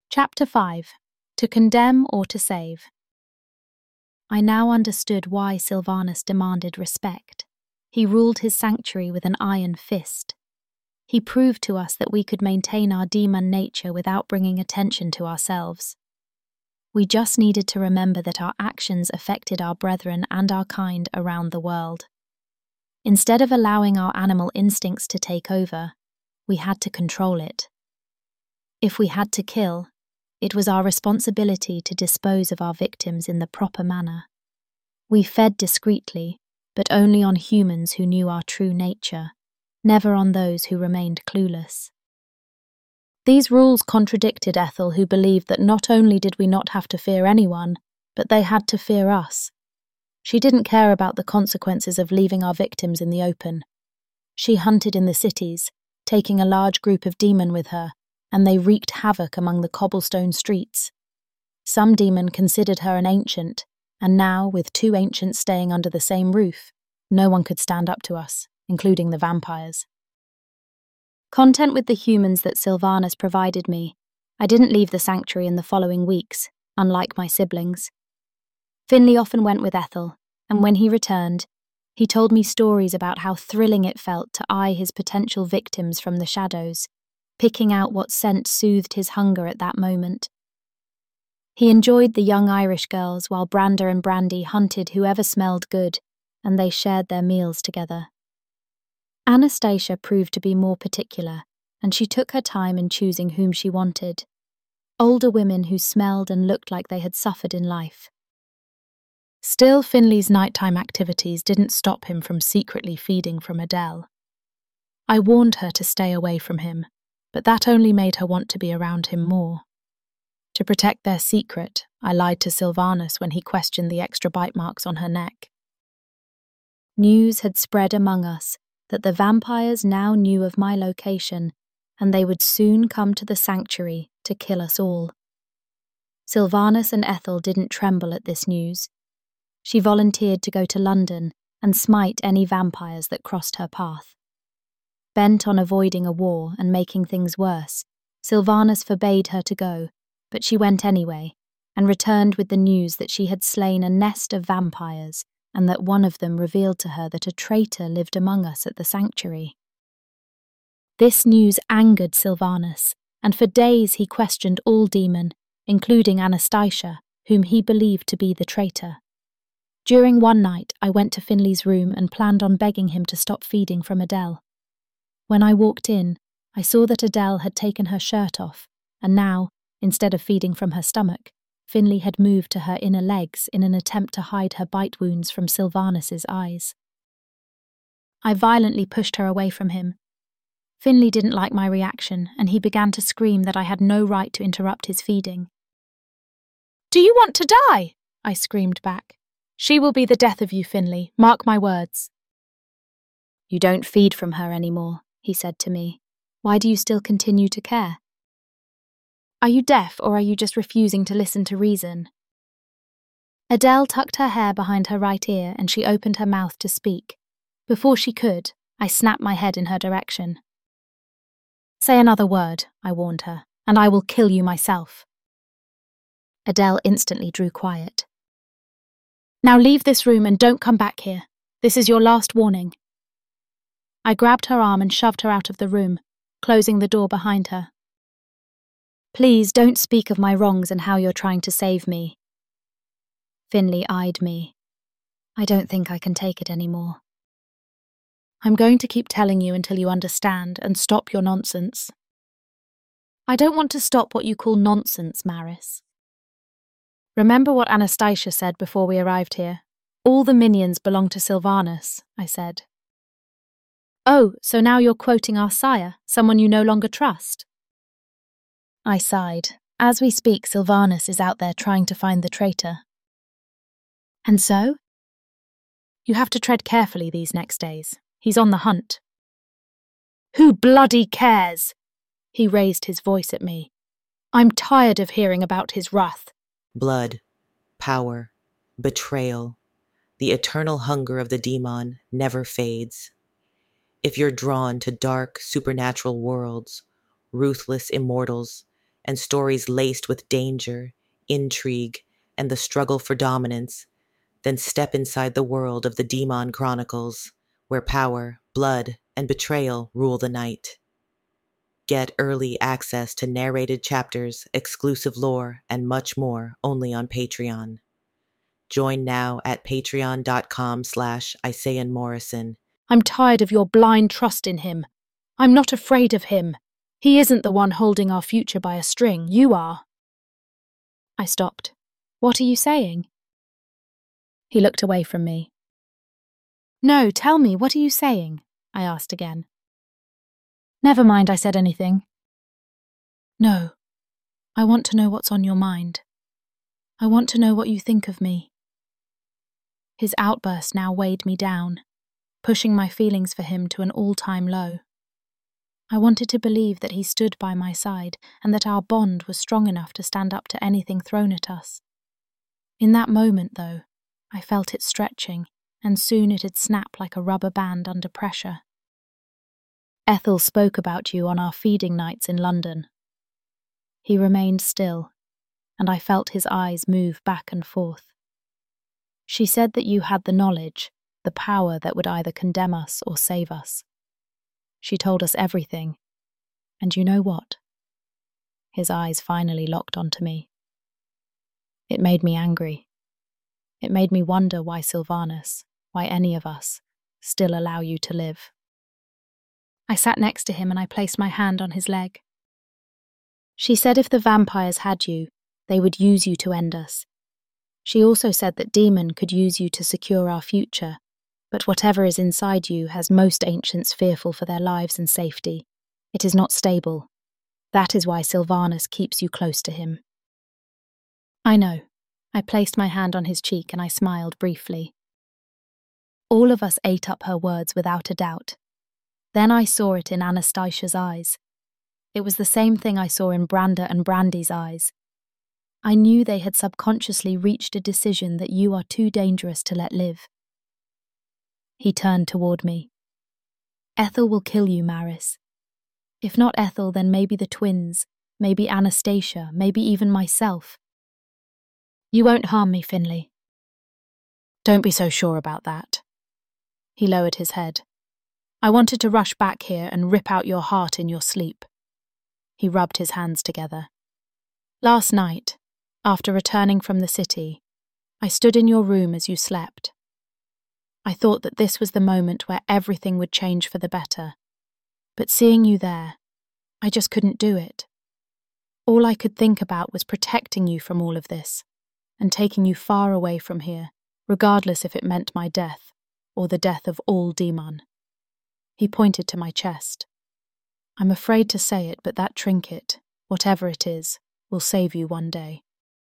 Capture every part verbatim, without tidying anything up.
Chapter five. To Condemn or to Save. I now understood why Sylvanus demanded respect. He ruled his sanctuary with an iron fist. He proved to us that we could maintain our demon nature without bringing attention to ourselves. We just needed to remember that our actions affected our brethren and our kind around the world. Instead of allowing our animal instincts to take over, we had to control it. If we had to kill, it was our responsibility to dispose of our victims in the proper manner. We fed discreetly, but only on humans who knew our true nature, never on those who remained clueless. These rules contradicted Ethel, who believed that not only did we not have to fear anyone, but they had to fear us. She didn't care about the consequences of leaving our victims in the open. She hunted in the cities, taking a large group of demon with her, and they wreaked havoc among the cobblestone streets. Some demon considered her an ancient, and now, with two ancients staying under the same roof, no one could stand up to us, including the vampires. Content with the humans that Sylvanus provided me, I didn't leave the sanctuary in the following weeks, unlike my siblings. Finley often went with Ethel, and when he returned, he told me stories about how thrilling it felt to eye his potential victims from the shadows, picking out what scent soothed his hunger at that moment. He enjoyed the young Irish girls while Brander and Brandy hunted whoever smelled good, and they shared their meals together. Anastasia proved to be more particular, and she took her time in choosing whom she wanted. Older women who smelled and looked like they had suffered in life. Still, Finley's nighttime activities didn't stop him from secretly feeding from Adele. I warned her to stay away from him, but that only made her want to be around him more. To protect their secret, I lied to Sylvanus when he questioned the extra bite marks on her neck. News had spread among us that the vampires now knew of my location, and they would soon come to the sanctuary to kill us all. Sylvanus and Ethel didn't tremble at this news. She volunteered to go to London and smite any vampires that crossed her path. Bent on avoiding a war and making things worse, Sylvanus forbade her to go, but she went anyway, and returned with the news that she had slain a nest of vampires, and that one of them revealed to her that a traitor lived among us at the sanctuary. This news angered Sylvanus, and for days he questioned all demon, including Anastasia, whom he believed to be the traitor. During one night, I went to Finley's room and planned on begging him to stop feeding from Adele. When I walked in, I saw that Adele had taken her shirt off, and now, instead of feeding from her stomach, Finley had moved to her inner legs in an attempt to hide her bite wounds from Sylvanus's eyes. I violently pushed her away from him. Finley didn't like my reaction, and he began to scream that I had no right to interrupt his feeding. "Do you want to die?" I screamed back. "She will be the death of you, Finley, mark my words." "You don't feed from her anymore," he said to me. "Why do you still continue to care? Are you deaf, or are you just refusing to listen to reason?" Adele tucked her hair behind her right ear and she opened her mouth to speak. Before she could, I snapped my head in her direction. "Say another word," I warned her, "and I will kill you myself." Adele instantly drew quiet. "Now leave this room and don't come back here. This is your last warning." I grabbed her arm and shoved her out of the room, closing the door behind her. "Please don't speak of my wrongs and how you're trying to save me." Finley eyed me. "I don't think I can take it anymore." "I'm going to keep telling you until you understand and stop your nonsense." "I don't want to stop what you call nonsense, Maris." "Remember what Anastasia said before we arrived here. All the minions belong to Sylvanus," I said. "Oh, so now you're quoting our sire, someone you no longer trust?" I sighed. As we speak, Sylvanus is out there trying to find the traitor. "And so?" "You have to tread carefully these next days. He's on the hunt." "Who bloody cares?" He raised his voice at me. "I'm tired of hearing about his wrath." Blood, power, betrayal, the eternal hunger of the demon never fades. If you're drawn to dark, supernatural worlds, ruthless immortals, and stories laced with danger, intrigue, and the struggle for dominance, then step inside the world of the Demon Chronicles, where power, blood, and betrayal rule the night. Get early access to narrated chapters, exclusive lore, and much more only on Patreon. Join now at patreon.com slash Isayan Morrison. I'm tired of your blind trust in him. I'm not afraid of him. He isn't the one holding our future by a string. You are. I stopped. What are you saying? He looked away from me. No, tell me, what are you saying? I asked again. Never mind, I said anything. No, I want to know what's on your mind. I want to know what you think of me. His outburst now weighed me down, pushing my feelings for him to an all-time low. I wanted to believe that he stood by my side and that our bond was strong enough to stand up to anything thrown at us. In that moment, though, I felt it stretching, and soon it'd snap like a rubber band under pressure. Ethel spoke about you on our feeding nights in London. He remained still, and I felt his eyes move back and forth. She said that you had the knowledge, the power that would either condemn us or save us. She told us everything, and you know what? His eyes finally locked onto me. It made me angry. It made me wonder why Sylvanus, why any of us, still allow you to live. I sat next to him and I placed my hand on his leg. She said if the vampires had you, they would use you to end us. She also said that Demon could use you to secure our future, but whatever is inside you has most ancients fearful for their lives and safety. It is not stable. That is why Sylvanus keeps you close to him. I know. I placed my hand on his cheek and I smiled briefly. All of us ate up her words without a doubt. Then I saw it in Anastasia's eyes. It was the same thing I saw in Branda and Brandy's eyes. I knew they had subconsciously reached a decision that you are too dangerous to let live. He turned toward me. Ethel will kill you, Maris. If not Ethel, then maybe the twins, maybe Anastasia, maybe even myself. You won't harm me, Finley. Don't be so sure about that. He lowered his head. I wanted to rush back here and rip out your heart in your sleep. He rubbed his hands together. Last night, after returning from the city, I stood in your room as you slept. I thought that this was the moment where everything would change for the better. But seeing you there, I just couldn't do it. All I could think about was protecting you from all of this, and taking you far away from here, regardless if it meant my death, or the death of all Demon. He pointed to my chest. I'm afraid to say it, but that trinket, whatever it is, will save you one day.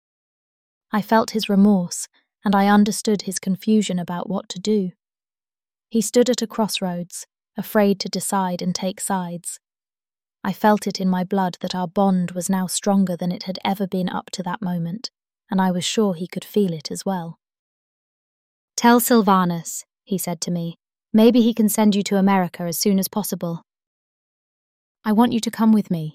I felt his remorse, and I understood his confusion about what to do. He stood at a crossroads, afraid to decide and take sides. I felt it in my blood that our bond was now stronger than it had ever been up to that moment, and I was sure he could feel it as well. Tell Sylvanus, he said to me, maybe he can send you to America as soon as possible. I want you to come with me.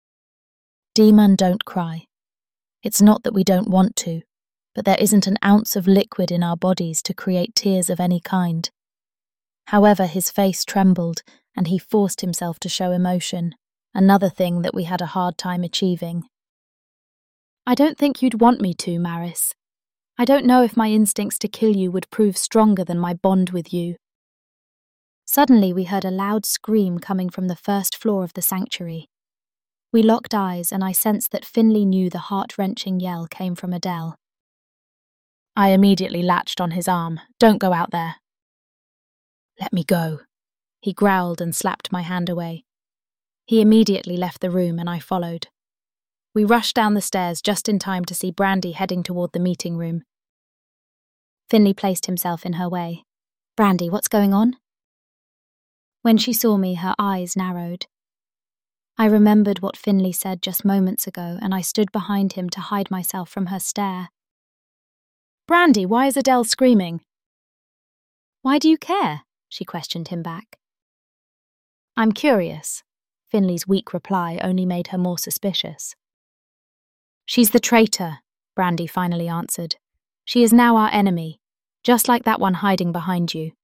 Demon, don't cry. It's not that we don't want to, but there isn't an ounce of liquid in our bodies to create tears of any kind. However, his face trembled, and he forced himself to show emotion, another thing that we had a hard time achieving. I don't think you'd want me to, Maris. I don't know if my instincts to kill you would prove stronger than my bond with you. Suddenly we heard a loud scream coming from the first floor of the sanctuary. We locked eyes, and I sensed that Finley knew the heart-wrenching yell came from Adele. I immediately latched on his arm. Don't go out there. Let me go. He growled and slapped my hand away. He immediately left the room and I followed. We rushed down the stairs just in time to see Brandy heading toward the meeting room. Finley placed himself in her way. Brandy, what's going on? When she saw me, her eyes narrowed. I remembered what Finley said just moments ago, and I stood behind him to hide myself from her stare. Brandy, why is Adele screaming? Why do you care? She questioned him back. I'm curious. Finley's weak reply only made her more suspicious. She's the traitor, Brandy finally answered. She is now our enemy, just like that one hiding behind you.